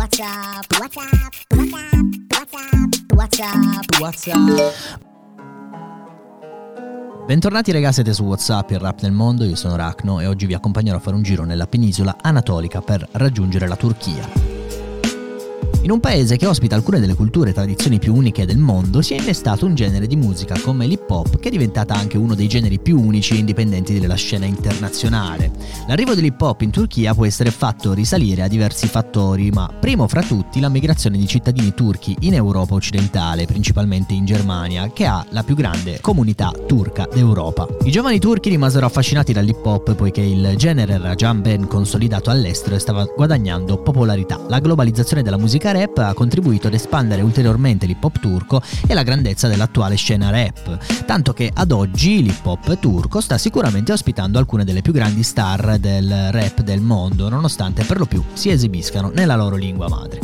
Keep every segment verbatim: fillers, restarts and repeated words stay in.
What's up? What's up? What's up? What's up? What's up? Bentornati ragazzi, siete su WhatsApp, il rap nel mondo, io sono Rachno e oggi vi accompagnerò a fare un giro nella penisola anatolica per raggiungere la Turchia. In un paese che ospita alcune delle culture e tradizioni più uniche del mondo si è innestato un genere di musica come l'hip hop che è diventata anche uno dei generi più unici e indipendenti della scena internazionale. L'arrivo dell'hip hop in Turchia può essere fatto risalire a diversi fattori, ma primo fra tutti la migrazione di cittadini turchi in Europa occidentale, principalmente in Germania, che ha la più grande comunità turca d'Europa. I giovani turchi rimasero affascinati dall'hip hop poiché il genere era già ben consolidato all'estero e stava guadagnando popolarità. La globalizzazione della musica rap ha contribuito ad espandere ulteriormente l'hip hop turco e la grandezza dell'attuale scena rap, tanto che ad oggi l'hip hop turco sta sicuramente ospitando alcune delle più grandi star del rap del mondo, nonostante per lo più si esibiscano nella loro lingua madre.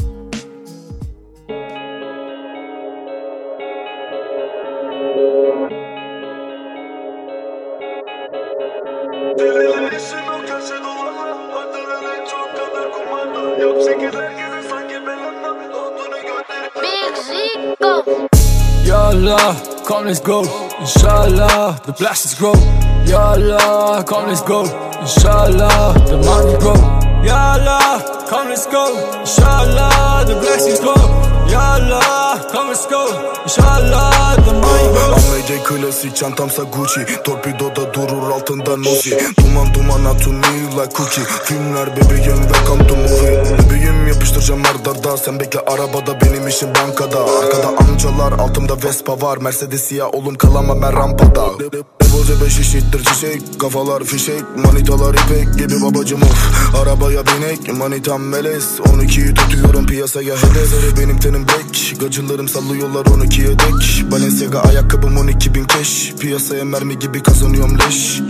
Ya Allah, come let's go. Inshallah, the blessings grow. Ya Allah, come let's go. Inshallah, the money grow. Ya Allah, come let's go. Inshallah, the blessings grow. Ya Allah, come let's go. Inshallah, the money grow. Amece klasik, çantamsa Gucci. Torpidoda durur altında Nozi. Duman duman atun me like cookie. Filmler bebeğim, welcome to movie. Bebeğim yapıştıracağım ardarda. Sen bekle arabada, benim işim bankada. Arkada amcalar, altımda Vespa var. Mercedes siyah, oğlum kalamam ben rampada. Boze beş işittir çiçek. Kafalar fişek, manitalar ipek gibi babacım of. Arabaya binek, manitam melez. on ikiyi tutuyorum piyasaya hedef. Benim tenim black, gacılarım sallıyorlar on ikiye dek. Balenciaga ayakkabım on iki bin keş. Piyasaya mermi gibi kazanıyorum leş.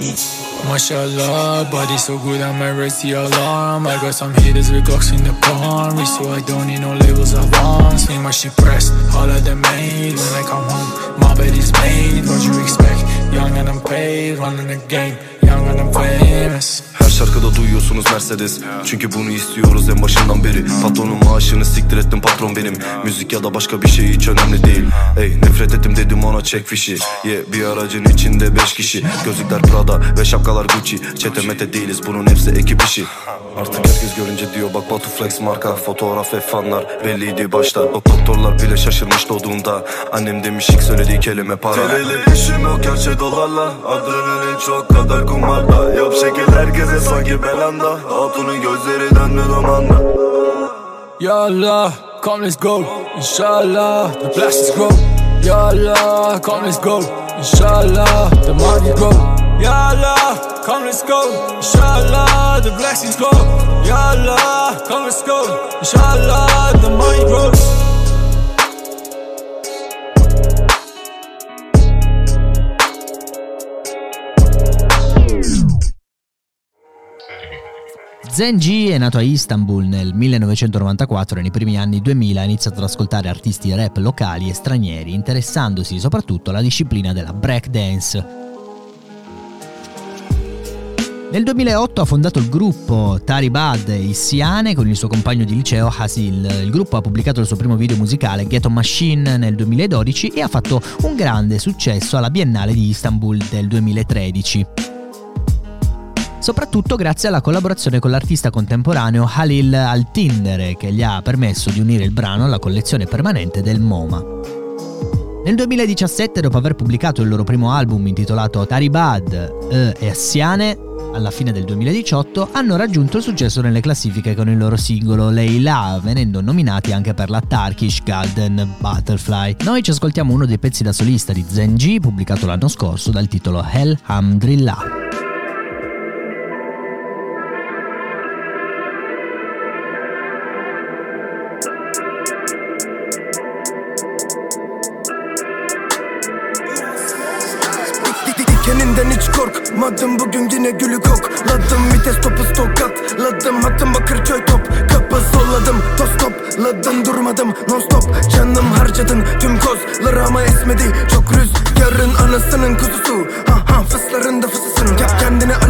Mashallah, body so good I might raise the alarm. I got some haters with Glocks in the palm. Wrist so I don't need no labels I want. See my shit pressed, all of them made. When I come home, my bed is made. What you expect? Young and I'm paid, running the game. Young and I'm famous. Her şarkıda duyuyorsunuz Mercedes. Çünkü bunu istiyoruz en başından beri. Patronun maaşını siktir ettim, patron benim. Müzik ya da başka bir şey hiç önemli değil. Ey nefret ettim dedim ona çek fişi. Yeah, bir aracın içinde beş kişi. Gözlükler Prada ve şapkalar Gucci. Çete mete değiliz, bunun hepsi ekip işi. Artık herkes görünce diyor bak Batu Flex marka. Fotoğraf ve fanlar belliydi başta. O doktorlar bile şaşırmış doğduğunda. Annem demiş ilk söylediği kelime para. Teleli işim yok gerçe dolarla. Adrenalin çok kadar kumarda. Yap şekil herkese sanki belanda. Hatunun gözleri döndü dumanda. Ya Allah, come let's go. Inshallah, the blessings grow. Ya Allah, come let's go. Inshallah, the money grow. Ya Allah, come let's go. Inshallah, the blessings grow. Ya Allah, come let's go. Inshallah, the money grows. Zengi è nato a Istanbul nel millenovecentonovantaquattro e nei primi anni duemila ha iniziato ad ascoltare artisti rap locali e stranieri, interessandosi soprattutto alla disciplina della breakdance. Nel duemilaotto ha fondato il gruppo Taribad Issiane con il suo compagno di liceo Hasil. Il gruppo ha pubblicato il suo primo video musicale Ghetto Machine nel duemiladodici e ha fatto un grande successo alla Biennale di Istanbul del duemilatredici. Soprattutto grazie alla collaborazione con l'artista contemporaneo Halil Altindere, che gli ha permesso di unire il brano alla collezione permanente del MoMA. Nel duemiladiciassette, dopo aver pubblicato il loro primo album intitolato Taribad e Issiane, alla fine del duemiladiciotto hanno raggiunto il successo nelle classifiche con il loro singolo Leyla, venendo nominati anche per la Turkish Golden Butterfly. Noi ci ascoltiamo uno dei pezzi da solista di Zengi, pubblicato l'anno scorso dal titolo Elhamdülillah. Kendinden hiç korkmadım, bugün yine gülü kokladım. Vites topu stokatladım, hattım Bakırköy top kapı solladım. Toz topladım, durmadım non stop. Canım harcadın tüm kozları ama esmedi. Çok rüzgarın anasının kuzusu. Ha ha fıslarında fısısın. Kendine alemdar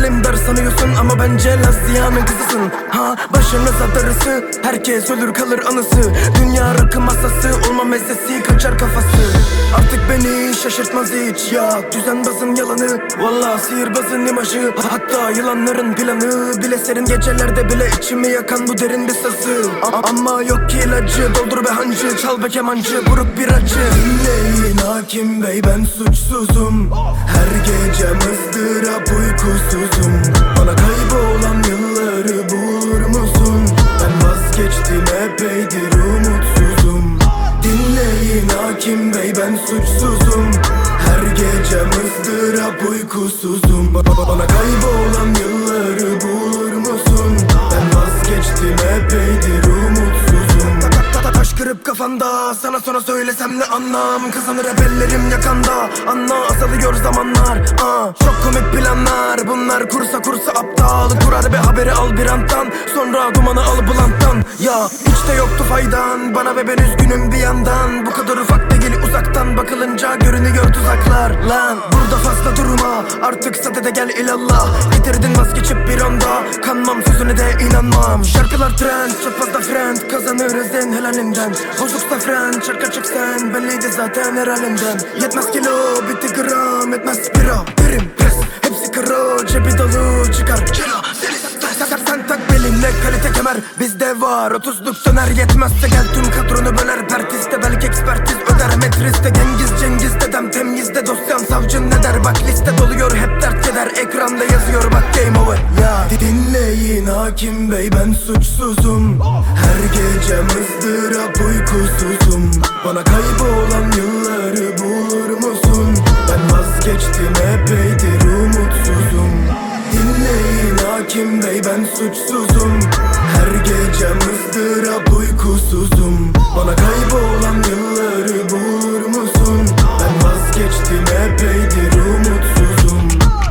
sanıyorsun ama bence Lazia'nın kızısın. Ha başınıza darısı, herkes ölür kalır anısı. Dünya rakı masası, olma mezzesi kaçar kafası. Artık beni şaşırtmaz hiç ya düzenbazın yalanı. Vallahi sihirbazın imajı, hatta yılanların planı. Bile serin gecelerde bile içimi yakan bu derin bir sızı. A- Ama yok ki ilacı, doldur be hancı, çal be kemancı, buruk bir acı. Dinleyin hakim bey, ben suçsuzum. Her gecem ızdırap uykusuzum. Bana kaybolan yılları bulur musun? Ben vazgeçtim epeydir umutsuzum. Dinleyin hakim bey, ben suçsuzum. Her gecem ızdırap uykusuzum. Ba- ba- Bana kaybolan yılları bulur musun? Ben vazgeçtim epeydir umutsuzum. Ta- ta- Taş kırıp kafanda, sana sonra söylesem ne anlam? Kazanır hep ellerim yakanda, anla azalıyor zamanlar. Aa, çok komik planlar bunlar, kursa kursa aptal. Kurar be haberi al bir andan, sonra dumanı al bulanttan. Ya hiç de yoktu faydan bana ve ben üzgünüm bir yandan. Bu kadar ufak değil uzaktan bakılınca görünüyor tuzaklar. Lan burada fazla durma, artık sadede gel ilallah. Getirdin vazgeçip bir anda, kanmam sözüne de inanmam. Şarkılar trend, çok fazla friend, kazanırız en helalinden. Bozuksa friend, şarkı çık sen, belliydi zaten her halimden. Yetmez kilo, bitti gram, etmez bira, birim pres. Hepsi karo, cebi dolu, çıkar kilo. Sen, sen, sen tak beline kalite kemer, bizde var otuzluk döner. Yetmezse gel tüm kadronu böler, pertiste belki ekspertiz öder. Metriste Cengiz Cengiz dedem temizde, dosyan savcın ne der? Bak liste doluyor hep dert keder, ekranda yazıyor bak game over. Ya dinleyin hakim bey, ben suçsuzum. Her gecem ızdırap uykusuzum. Bana kaybolan yılları bulur musun? Ben vazgeçtim epeydir umutsuzum. Dinleyin hakim bey, ben suçsuzum. Her gecem ızdırap uykusuzum. Bana kaybolan yılları bulur musun? Ben vazgeçtim epeydir umutsuzum.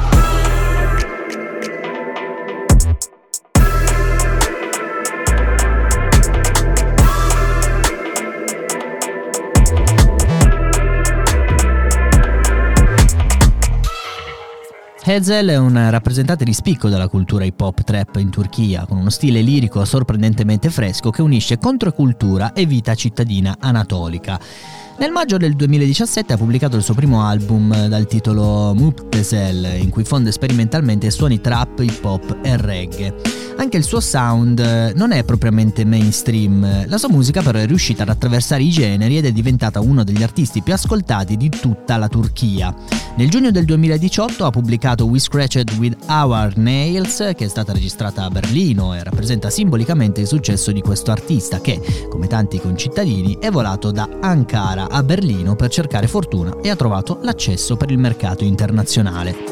Hezel è un rappresentante di spicco della cultura hip hop trap in Turchia, con uno stile lirico sorprendentemente fresco che unisce controcultura e vita cittadina anatolica. Nel maggio del duemiladiciassette ha pubblicato il suo primo album dal titolo Muptesel, in cui fonde sperimentalmente suoni trap, hip hop e reggae. Anche il suo sound non è propriamente mainstream, la sua musica però è riuscita ad attraversare i generi ed è diventata uno degli artisti più ascoltati di tutta la Turchia. Nel giugno del duemiladiciotto ha pubblicato We Scratched With Our Nails, che è stata registrata a Berlino e rappresenta simbolicamente il successo di questo artista che, come tanti concittadini, è volato da Ankara a Berlino per cercare fortuna e ha trovato l'accesso per il mercato internazionale.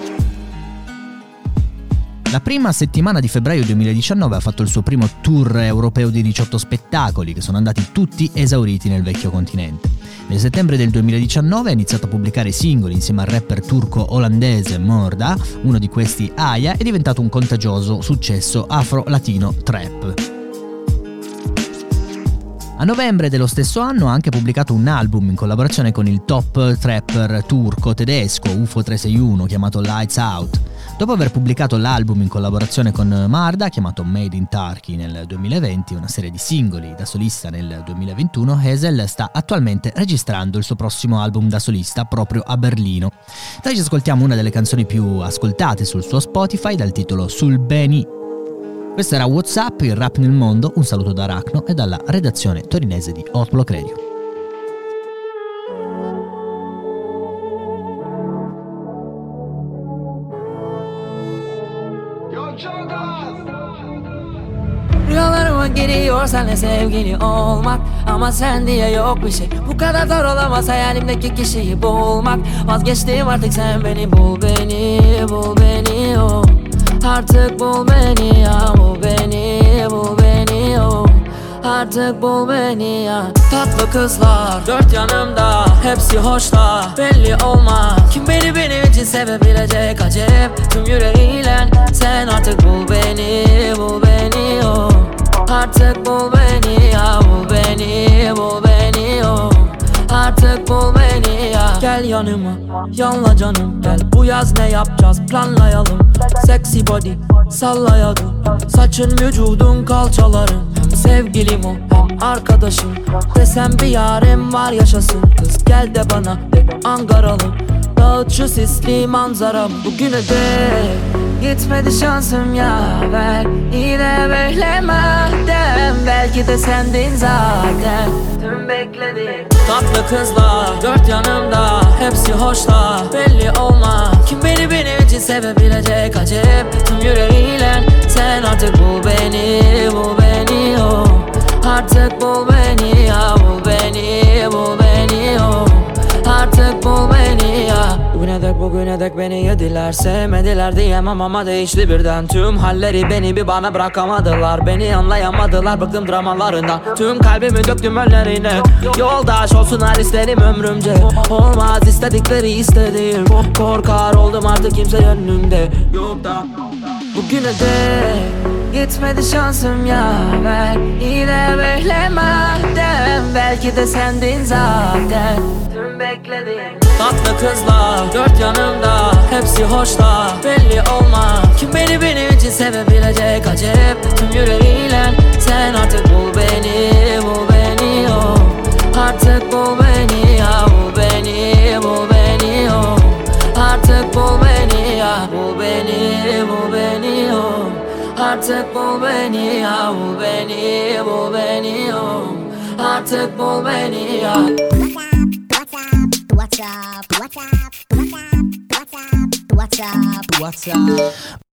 La prima settimana di febbraio duemiladiciannove ha fatto il suo primo tour europeo di diciotto spettacoli, che sono andati tutti esauriti nel vecchio continente. Nel settembre del duemiladiciannove ha iniziato a pubblicare singoli insieme al rapper turco-olandese Morda, uno di questi Aya, è diventato un contagioso successo afro-latino trap. A novembre dello stesso anno ha anche pubblicato un album in collaborazione con il top trapper turco-tedesco U F O trecentosessantuno chiamato Lights Out. Dopo aver pubblicato l'album in collaborazione con Marda, chiamato Made in Turkey nel duemilaventi, una serie di singoli da solista nel duemilaventuno, Hezel sta attualmente registrando il suo prossimo album da solista proprio a Berlino. Dai ci ascoltiamo una delle canzoni più ascoltate sul suo Spotify dal titolo Sul Beni. Questo era WhatsApp, il rap nel mondo, un saluto da Arachno e dalla redazione torinese di Hot Block Radio. Rüyalarıma giriyor senle sevgili olmak, ama sen diye yok bir şey. Bu kadar zor olamaz hayalimdeki kişiyi bulmak. Vazgeçtim artık, sen beni bul, beni bul, beni oh. Artık bul beni ya, bul beni, bul beni oh. Artık bul beni ya. Tatlı kızlar dört yanımda, hepsi hoşlar, belli olmaz kim beni benim için sevebilecek. Acayip tüm yüreğiyle sen artık bul beni, bul beni oh. Artık bul beni ya, bul beni, bul beni oh. Artık bul beni ya. Gel gel yanıma, yanla canım. Gel bu yaz ne yapacağız planlayalım. Sexy body sallayalım. Saçın vücudun kalçaların. Hem sevgilim o hem arkadaşım. Desem bir yarim var yaşasın. Kız gel de bana de Ankaralım. Dağıt şu sisli manzaram. Bugüne dek gitmedi şansım yaver. Yine beklemeden belki de sendin zaten. Tüm beklediğim tatlı kızlar dört yanımda, hepsi hoşlar. Belli olma kim beni benim için sevebilecek acep. Tüm yüreğiyle sen artık bul beni, bul beni oh. Artık bul beni ya, bul beni, bul beni oh. Artık bul beni ya. Bugüne dek bugüne dek beni yediler, sevmediler diyemem ama değişti birden. Tüm halleri beni bir bana bırakamadılar. Beni anlayamadılar, bıktım dramalarından. Tüm kalbimi döktüm önlerine. Yoldaş olsunlar isterim ömrümce. Olmaz istedikleri istediğim. Korkar oldum artık kimse önümde yok da. Bugüne dek gitmedi şansım yaver. Yine beklemeden belki de sendin zaten. Tüm beklediğim tatlı kızlar dört yanımda, hepsi hoşlar. Belli olma kim beni benim için sevebilecek acep. Tüm yüreğiyle sen artık bul beni, bul beni oh. Artık bul beni ya, bul beni, bul beni oh. Artık bul beni ya, bul beni, bul beni oh. Artık bul beni ya, bul beni, bul beni oh. Artık bul beni ya. What's up? What's up? What's up? What's up? What's up? What's up?